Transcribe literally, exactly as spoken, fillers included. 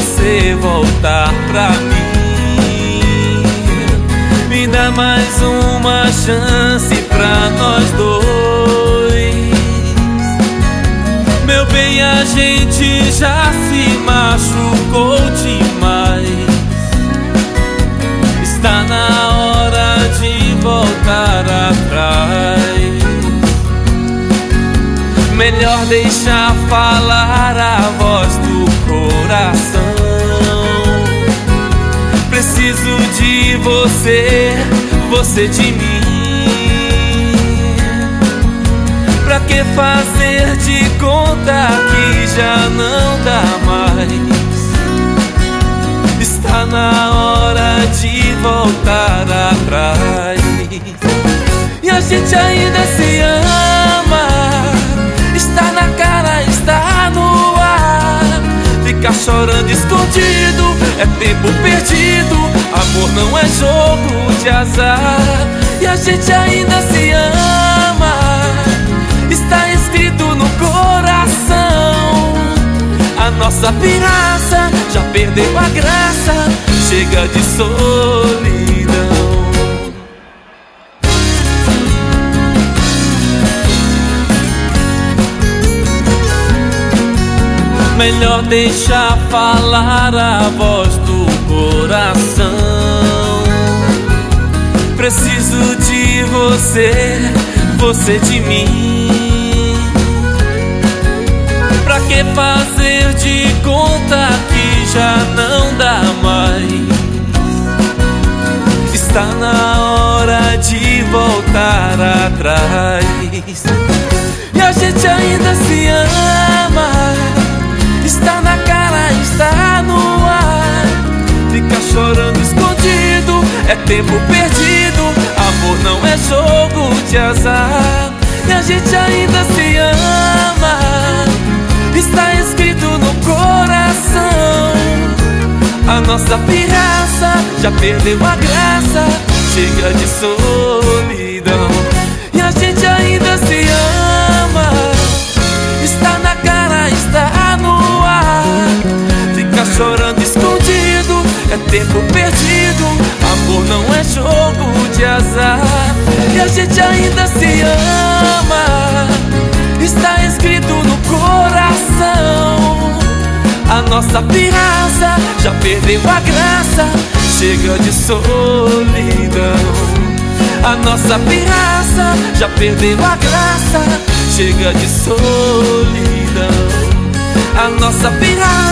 você voltar pra mim. Me dá mais uma chance pra nós dois. Meu bem, a gente já se machucou demais. Está na hora de voltar atrás. Melhor deixar falar a voz do coração. Preciso de você, você de mim. Pra que fazer de conta que já não dá mais? Está na hora de voltar atrás. E a gente ainda se ama. Está na cara, está no ar. Ficar chorando escondido é tempo perdido. Amor não é jogo de azar. E a gente ainda se ama. Está escrito no coração. A nossa pirraça já perdeu a graça. Chega de solidão. Melhor deixar falar a voz do coração. Preciso de você, você de mim. Pra que fazer de conta que já não dá mais? Está na hora de voltar atrás. E a gente ainda se ama. Está na cara, está no ar. Ficar chorando escondido é tempo perdido. Amor não é jogo de azar. E a gente ainda se ama. Está escrito no coração. A nossa pirraça já perdeu a graça. Chega de solidão. E a gente ainda se ama. Está na cara, está no ar. Ficar chorando escondido é tempo perdido. Amor não é jogo de azar. E a gente ainda se ama. Está escrito no coração. A nossa pirraça já perdeu a graça. Chega de solidão. A nossa pirraça já perdeu a graça. Chega de solidão. A nossa pirraça